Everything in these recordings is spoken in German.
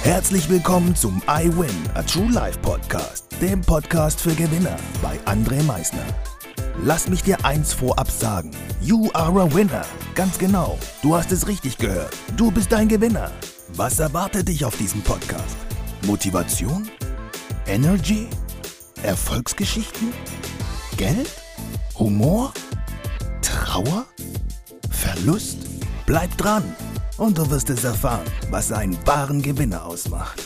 Herzlich willkommen zum I Win, a True Life Podcast, dem Podcast für Gewinner bei André Meisner. Lass mich dir eins vorab sagen, you are a winner. Ganz genau, du hast es richtig gehört, du bist ein Gewinner. Was erwartet dich auf diesem Podcast? Motivation? Energy? Erfolgsgeschichten? Geld? Humor? Trauer? Verlust? Bleib dran und du wirst es erfahren, was einen wahren Gewinner ausmacht.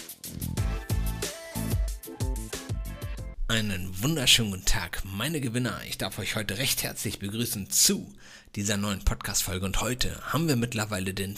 Einen wunderschönen guten Tag, meine Gewinner. Ich darf euch heute recht herzlich begrüßen zu dieser neuen Podcast-Folge. Und heute haben wir mittlerweile den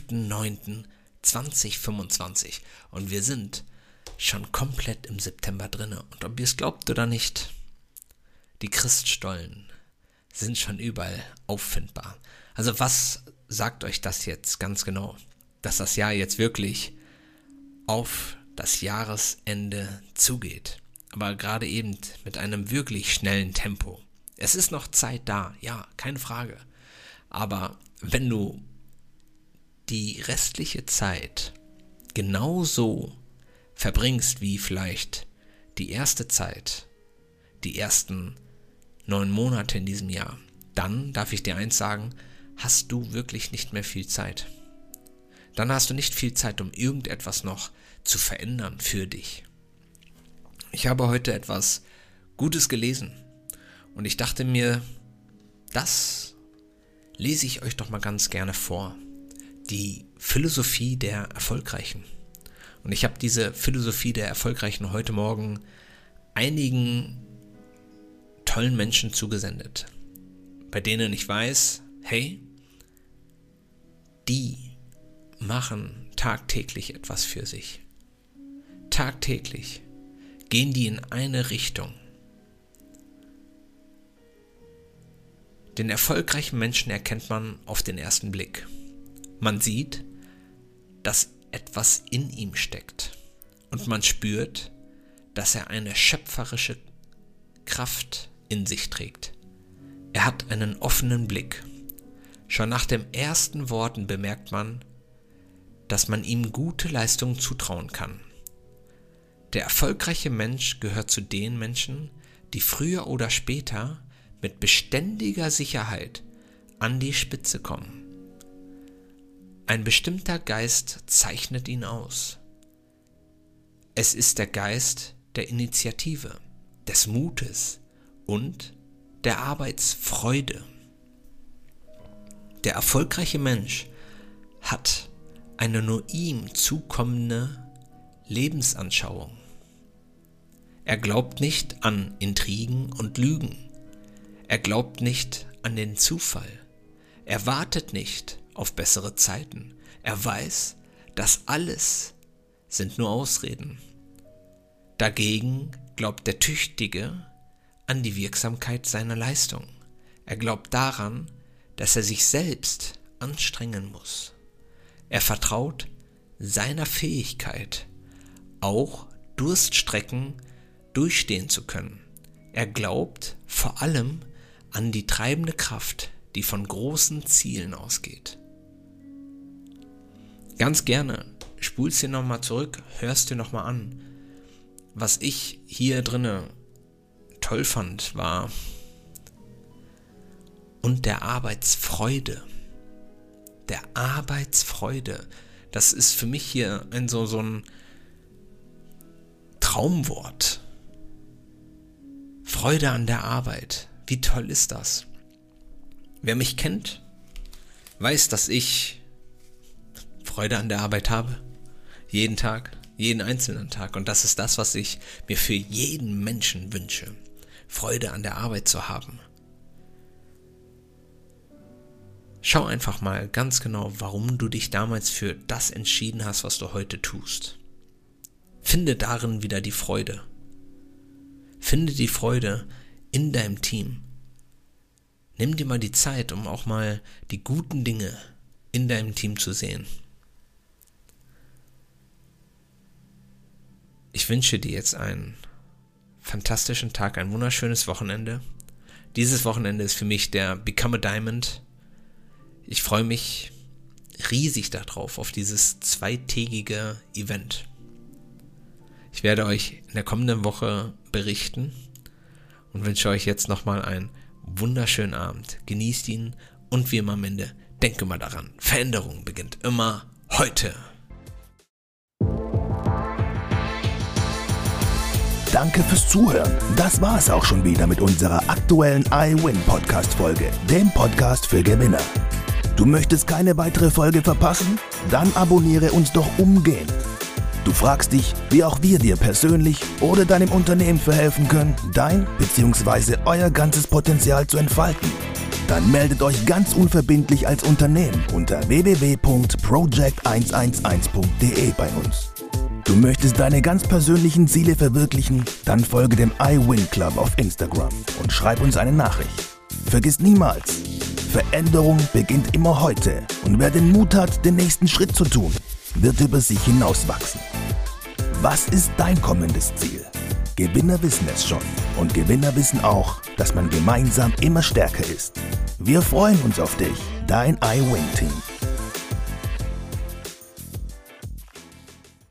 5.9.2025 und wir sind schon komplett im September drin. Und ob ihr es glaubt oder nicht, die Christstollen sind schon überall auffindbar. Also was sagt euch das jetzt ganz genau? Dass das Jahr jetzt wirklich auf das Jahresende zugeht. Aber gerade eben mit einem wirklich schnellen Tempo. Es ist noch Zeit da, ja, keine Frage. Aber wenn du die restliche Zeit genauso verbringst wie vielleicht die erste Zeit, die ersten 9 Monate in diesem Jahr, dann darf ich dir eins sagen, hast du wirklich nicht mehr viel Zeit. Dann hast du nicht viel Zeit, um irgendetwas noch zu verändern für dich. Ich habe heute etwas Gutes gelesen und ich dachte mir, das lese ich euch doch mal ganz gerne vor. Die Philosophie der Erfolgreichen. Und ich habe diese Philosophie der Erfolgreichen heute Morgen einigen tollen Menschen zugesendet, bei denen ich weiß, hey, die machen tagtäglich etwas für sich. Tagtäglich gehen die in eine Richtung. Den erfolgreichen Menschen erkennt man auf den ersten Blick. Man sieht, dass etwas in ihm steckt und man spürt, dass er eine schöpferische Kraft in sich trägt. Er hat einen offenen Blick. Schon nach den ersten Worten bemerkt man, dass man ihm gute Leistungen zutrauen kann. Der erfolgreiche Mensch gehört zu den Menschen, die früher oder später mit beständiger Sicherheit an die Spitze kommen. Ein bestimmter Geist zeichnet ihn aus. Es ist der Geist der Initiative, des Mutes und der Arbeitsfreude. Der erfolgreiche Mensch hat eine nur ihm zukommende Lebensanschauung. Er glaubt nicht an Intrigen und Lügen. Er glaubt nicht an den Zufall. Er wartet nicht auf bessere Zeiten. Er weiß, dass alles sind nur Ausreden. Dagegen glaubt der Tüchtige an die Wirksamkeit seiner Leistung. Er glaubt daran, dass er sich selbst anstrengen muss. Er vertraut seiner Fähigkeit, auch Durststrecken durchstehen zu können. Er glaubt vor allem an die treibende Kraft, die von großen Zielen ausgeht. Ganz gerne spulst dir nochmal zurück, hörst dir nochmal an. Was ich hier drinne toll fand, war und der Arbeitsfreude. Der Arbeitsfreude. Das ist für mich hier so ein Traumwort. Freude an der Arbeit. Wie toll ist das? Wer mich kennt, weiß, dass ich Freude an der Arbeit habe. Jeden Tag, jeden einzelnen Tag. Und das ist das, was ich mir für jeden Menschen wünsche. Freude an der Arbeit zu haben. Schau einfach mal ganz genau, warum du dich damals für das entschieden hast, was du heute tust. Finde darin wieder die Freude. Finde die Freude in deinem Team. Nimm dir mal die Zeit, um auch mal die guten Dinge in deinem Team zu sehen. Ich wünsche dir jetzt einen fantastischen Tag, ein wunderschönes Wochenende. Dieses Wochenende ist für mich der Become a Diamond. Ich freue mich riesig darauf, auf dieses 2-tägige Event. Ich werde euch in der kommenden Woche berichten und wünsche euch jetzt nochmal einen wunderschönen Abend. Genießt ihn und wie immer am Ende, denkt immer daran, Veränderung beginnt immer heute. Danke fürs Zuhören. Das war es auch schon wieder mit unserer aktuellen iWin-Podcast-Folge, dem Podcast für Gewinner. Du möchtest keine weitere Folge verpassen? Dann abonniere uns doch umgehend. Du fragst dich, wie auch wir dir persönlich oder deinem Unternehmen verhelfen können, dein bzw. euer ganzes Potenzial zu entfalten. Dann meldet euch ganz unverbindlich als Unternehmen unter www.project111.de bei uns. Du möchtest deine ganz persönlichen Ziele verwirklichen? Dann folge dem iWin Club auf Instagram und schreib uns eine Nachricht. Vergiss niemals, Veränderung beginnt immer heute und wer den Mut hat, den nächsten Schritt zu tun, wird über sich hinauswachsen. Was ist dein kommendes Ziel? Gewinner wissen es schon und Gewinner wissen auch, dass man gemeinsam immer stärker ist. Wir freuen uns auf dich, dein iWin-Team.